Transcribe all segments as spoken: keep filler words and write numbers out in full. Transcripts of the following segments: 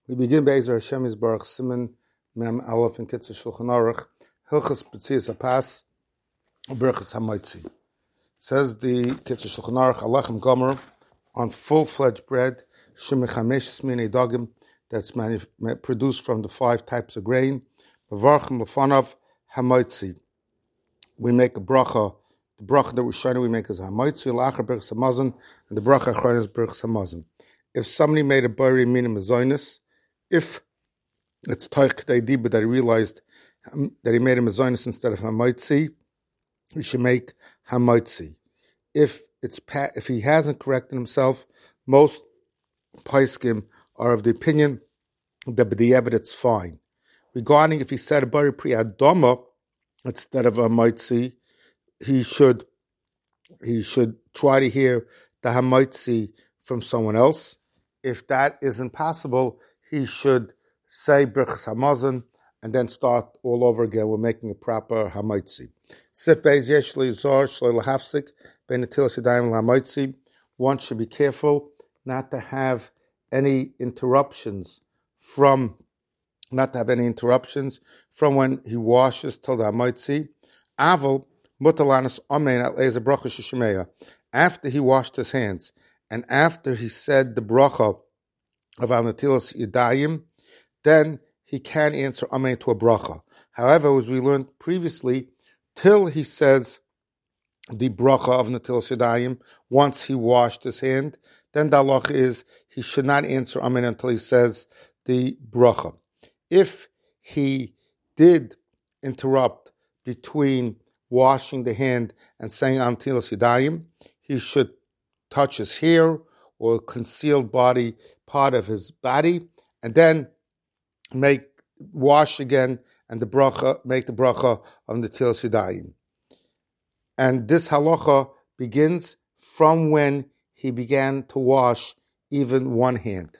We begin Be'ezer Hashem Yisbarach Siman Mem Aleph in Kitzur Shulchan Aruch Hilchos B'tzias Hapas Berachos Hamoitzi. Says the Kitzur Shulchan Aruch Alechem Gomer on full-fledged bread Shemichameshes Minei Dagim that's manu- produced from the five types of grain. Mevarchim Lefanav Hamoitzi. We make a bracha. The bracha that we're showing we make is Hamoitzi Lachar Berachos Hamazon, and the bracha Achron is Berachos Hamazon. If somebody made a bari minim mazoinus, if it's toich k'day diba that he realized um, that he made a mazoinus instead of hamoitzi, he should make hamoitzi. If it's pa- if he hasn't corrected himself, most paiskim are of the opinion that b'diavad it's fine. Regarding if he said a bari pri adoma instead of a hamoitzi, he should he should try to hear the hamoitzi from someone else. If that isn't possible, he should say Berachos Hamazon and then start all over again. We're making a proper Hamoitzi. Sif Beis Yesh Le'Zor Shlo L'Hafsik Ben Netilas Yadayim L'Hamoitzi. One should be careful not to have any interruptions from, not to have any interruptions from when he washes till the Hamoitzi. Aval Mutalanis Amen At Le'ez Bracha Sheshemeya. After he washed his hands and after he said the bracha of Al Netilas Yadayim, then he can answer Amen to a bracha. However, as we learned previously, till he says the bracha of Netilas Yadayim, once he washed his hand, then the halacha is he should not answer Amen until he says the bracha. If he did interrupt between washing the hand and saying Al Netilas Yadayim, he should touch his hair or concealed body part of his body, and then make wash again and the bracha make the bracha of Netilas Yadayim. And this halacha begins from when he began to wash even one hand.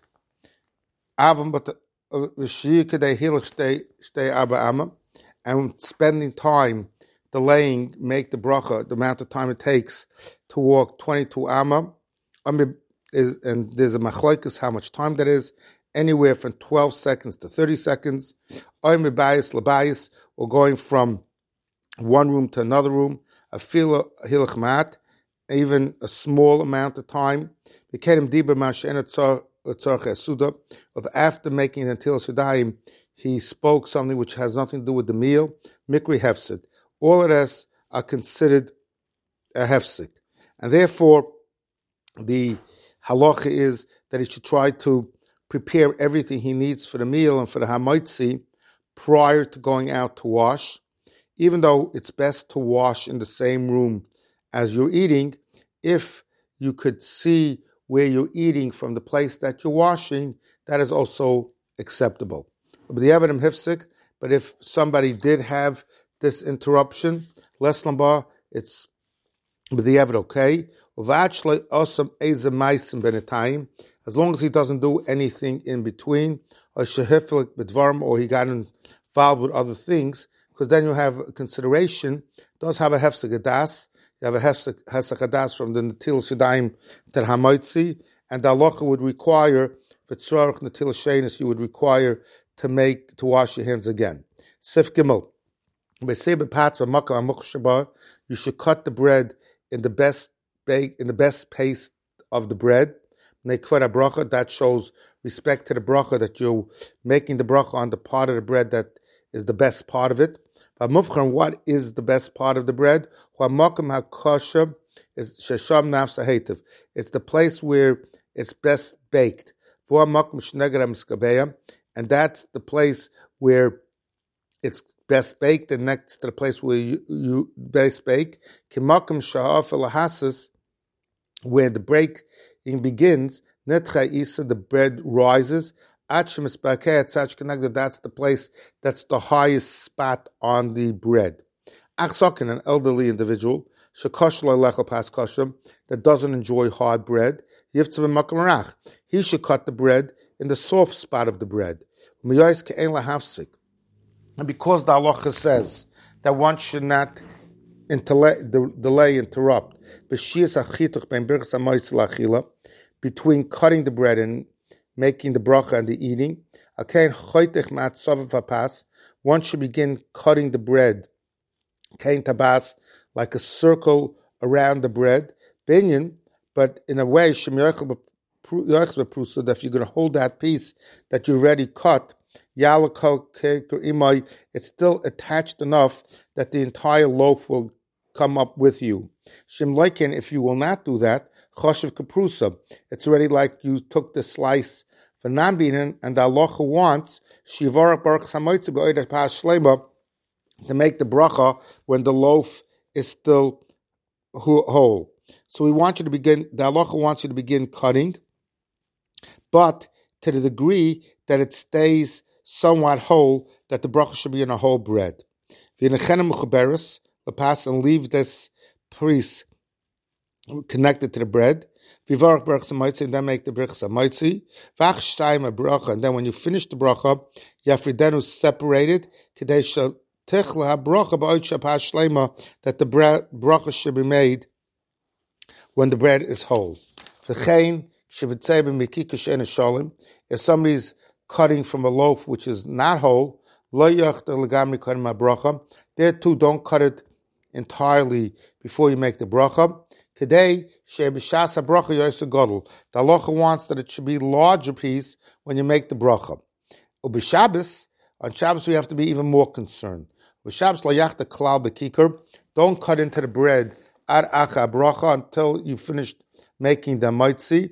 And spending time delaying make the bracha, the amount of time it takes to walk twenty-two amma, is, and there's a machlokes how much time that is, anywhere from twelve seconds to thirty seconds, or mebayis labayis, or going from one room to another room, a fila hilach mat, even a small amount of time. Of after making the Netilas Yadayim, he spoke something which has nothing to do with the meal. Mikri hefsid. All of us are considered a hefsid, and therefore the halacha is that he should try to prepare everything he needs for the meal and for the hamoitzi prior to going out to wash. Even though it's best to wash in the same room as you're eating, if you could see where you're eating from the place that you're washing, that is also acceptable. But the evidence hifsik, but if somebody did have this interruption, less lamba, it's but the evidence okay. As long as he doesn't do anything in between, or he got involved with other things, because then you have a consideration, does have a hefsek hadas, you have a hefsek hadas from the Netilas Yadayim to Hamoitzi, and the halacha would require, for tzarach Netilas Shenis, you would require to make, to wash your hands again. Sif Gimel. You should cut the bread in the best bake, in the best paste of the bread. That shows respect to the bracha, that you're making the bracha on the part of the bread that is the best part of it. What is the best part of the bread? It's the place where it's best baked. And that's the place where it's best baked, and next to the place where you, you best bake. Where the breaking begins, the bread rises. That's the place that's the highest spot on the bread. An elderly individual that doesn't enjoy hard bread, he should cut the bread in the soft spot of the bread. And because the halacha says that one should not delay, interrupt, between cutting the bread and making the bracha and the eating. One should begin cutting the bread, kain tabas, like a circle around the bread, binyan, but in a way, that if you're going to hold that piece that you already cut, it's still attached enough that the entire loaf will come up with you. Shimloikin, if you will not do that, choshev kaprusa, it's already like you took the slice for nambinin, and the halacha wants shivarak baruch samoitzi be'oidas pas shlema to make the bracha when the loaf is still whole. So we want you to begin, the halacha wants you to begin cutting, but to the degree that it stays somewhat whole, that the bracha should be in a whole bread. Pass and leave this piece connected to the bread. And then make the bracha samaitzi. And then when you finish the bracha, yafridenu separated, that the bracha should be made when the bread is whole. If somebody's cutting from a loaf which is not whole, there too, don't cut it entirely before you make the bracha. Today, the halacha wants that it should be a larger piece when you make the bracha. On Shabbos, we have to be even more concerned. Don't cut into the bread ad acha bracha until you finish making the maitzi.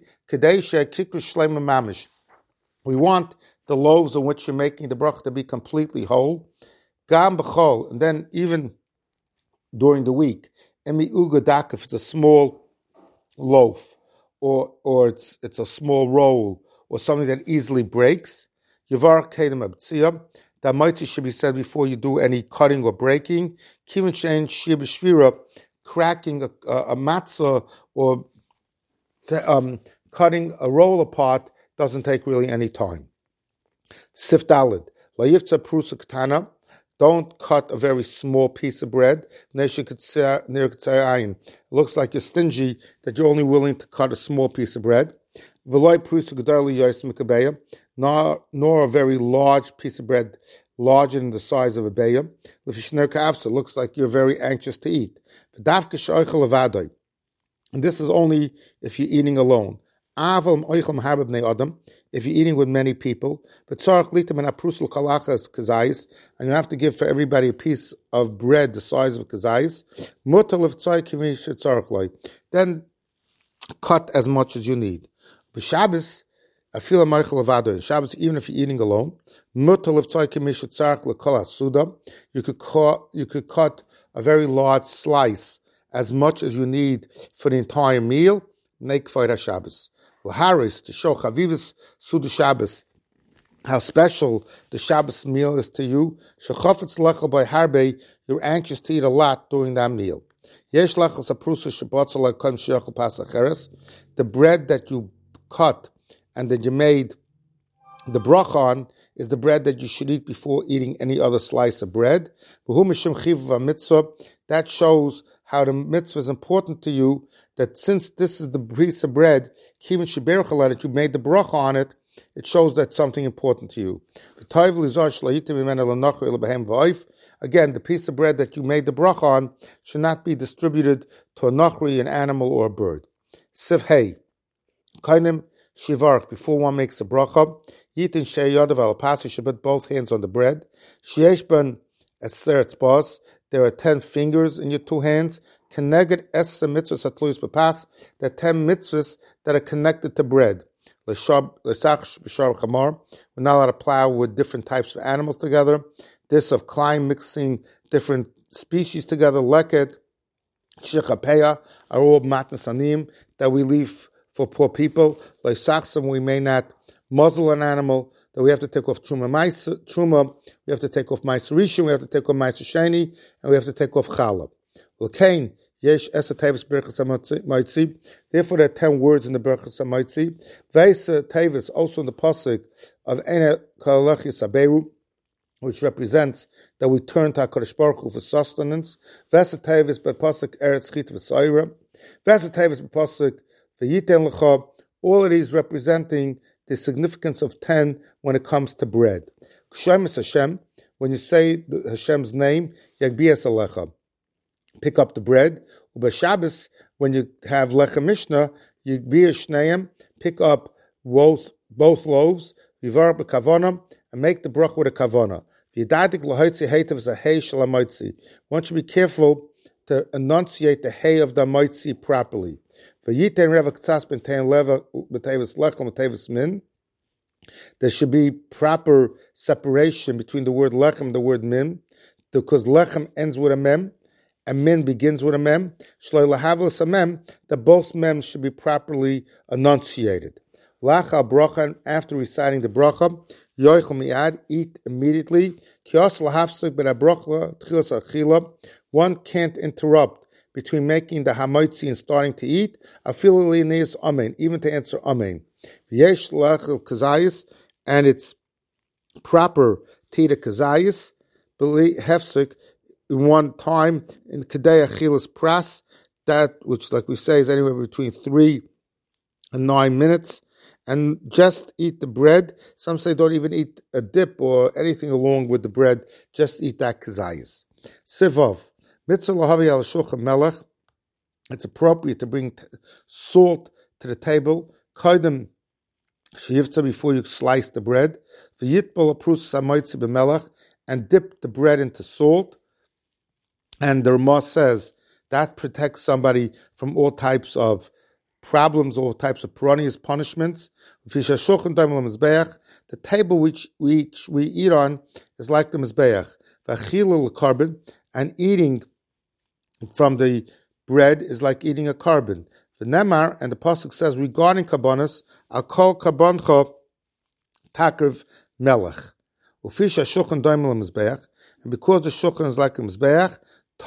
We want the loaves on which you're making the bracha to be completely whole. Gam b'chol, and then even during the week, emi ugadak, if it's a small loaf, or or it's it's a small roll, or something that easily breaks, yavar kedem abtziyah, that mitzvah should be said before you do any cutting or breaking. Kivin shein shir b'shvira, cracking a, a, a matzah or um, cutting a roll apart doesn't take really any time. Sif dalid, la yiftzah prusa ketana. Don't cut a very small piece of bread. It looks like you're stingy that you're only willing to cut a small piece of bread. Nor, nor a very large piece of bread, larger than the size of a beya. It looks like you're very anxious to eat. And this is only if you're eating alone. If you're eating with many people, and you have to give for everybody a piece of bread the size of kazayis, then cut as much as you need. But Shabbos, I feel a Michael Avado. Shabbos, even if you're eating alone, you could cut, you could cut a very large slice, as much as you need for the entire meal. Make for Shabbos. Haris, to show Chavivus Suda Shabbos, how special the Shabbos meal is to you. Shechofetz lechel by harbe, you're anxious to eat a lot during that meal. Yesh lechel saprusa shabbatza lekon sheyachol pasacheres, the bread that you cut and that you made the bracha on is the bread that you should eat before eating any other slice of bread. That shows how the mitzvah is important to you, that since this is the piece of bread, that you made the bracha on it, it shows that something important to you. Again, the piece of bread that you made the bracha on should not be distributed to a nachri, an animal, or a bird. Sivhei, kainim shivarch, before one makes a bracha, yitin sheyadav al pas, you should put both hands on the bread. Sheyesh ben eseretz bas, there are ten fingers in your two hands. Connected essa mitzvahs atluis b'pas, there are ten mitzvahs that are connected to bread. We're not allowed to plow with different types of animals together. This of climb, mixing different species together. Leket, shichapeya are all matnas anim that we leave for poor people. Leisachsam, we may not muzzle an animal. That we have to take off truma, mais, truma. We have to take off mais rishon. We have to take off mais sheni, and we have to take off challah. L'kein yesh esa tevis berachas hamaitzi. Therefore, there are ten words in the berachas hamaitzi. Veisa tevis also in the pasuk of ene kalachis aberu, which represents that we turn to HaKadosh Baruch Hu for sustenance. Veisa tevis bepasuk eretz chit v'soira. Veisa tevis bepasuk v'yiten l'cha. All of these representing the significance of ten when it comes to bread. Kshemis Hashem, when you say Hashem's name, Yagbias Alecha, pick up the bread. Uba Shabbos, when you have Lechem Mishnah, Yagbias Shneim, pick up both both loaves, Vivar b'kavana, and make the bracha with a kavana. One should be careful to enunciate the hay of the moitzi properly. There should be proper separation between the word lechem and the word min, because lechem ends with a mem, and min begins with a mem. That both mems should be properly enunciated. Lachal bracha, after reciting the bracha, yoichel miad, eat immediately. One can't interrupt between making the hamoitzi and starting to eat. Even to answer amen. V'yesh lachel kazayis, and it's proper to eat a kazayis, hefsek, in one time, in kedei achilas pras, that which, like we say, is anywhere between three and nine minutes. And just eat the bread. Some say don't even eat a dip or anything along with the bread. Just eat that kazayis. Sivov. Mitzvah lahavi al shulchan melech. It's appropriate to bring t- salt to the table. Kaidem sheyivtza, before you slice the bread. V'yitbol aprus samoitzi b'melech, and dip the bread into salt. And the Ramah says that protects somebody from all types of problems, all types of perennial punishments. The table which, which we eat on is like the mizbeach. And eating from the bread is like eating a carbon. The Nemar, and the pasuk says regarding karbanos, I'll call karbancha takev melech. And because the shulchan is like a mizbeach,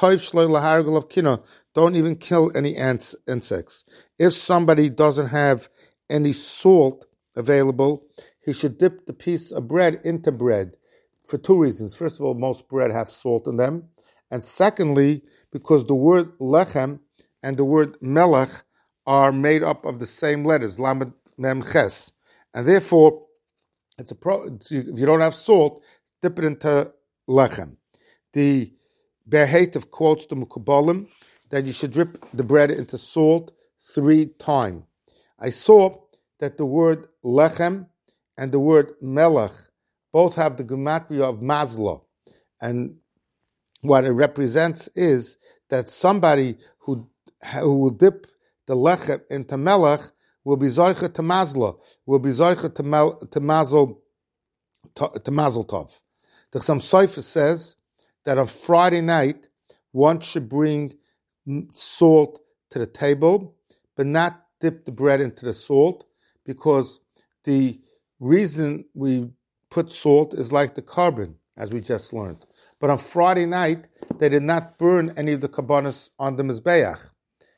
don't even kill any ants, insects. If somebody doesn't have any salt available, he should dip the piece of bread into bread for two reasons. First of all, most bread have salt in them. And secondly, because the word lechem and the word melech are made up of the same letters, lamed, mem, ches. And therefore, it's a pro, if you don't have salt, dip it into lechem. The Berheitev quotes the Mukubalim that you should dip the bread into salt three times. I saw that the word lechem and the word melech both have the gematria of mazla, and what it represents is that somebody who who will dip the lechem into melech will be zoicha to mazla, will be zoicha to mel, to mazel to, to mazel tov. The Chassam Sofer says that on Friday night one should bring salt to the table, but not dip the bread into the salt, because the reason we put salt is like the carbon, as we just learned. But on Friday night, they did not burn any of the karbanos on the mizbeach.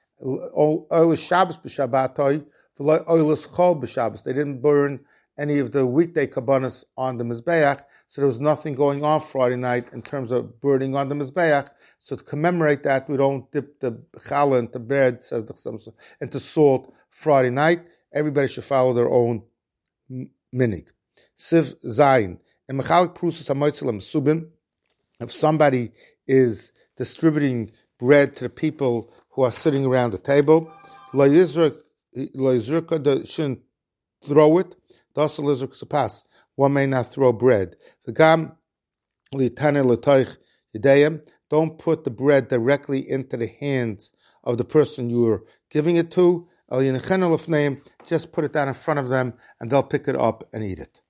They didn't burn any of the weekday karbanos on the mizbeach, so there was nothing going on Friday night in terms of burning on the mizbeach. So to commemorate that, we don't dip the challah into bread, says the Chassam, into salt Friday night. Everybody should follow their own minig. Siv Zayin. If somebody is distributing bread to the people who are sitting around the table, lo yizrika, shouldn't throw it. One may not throw bread. Don't put the bread directly into the hands of the person you're giving it to. Just put it down in front of them and they'll pick it up and eat it.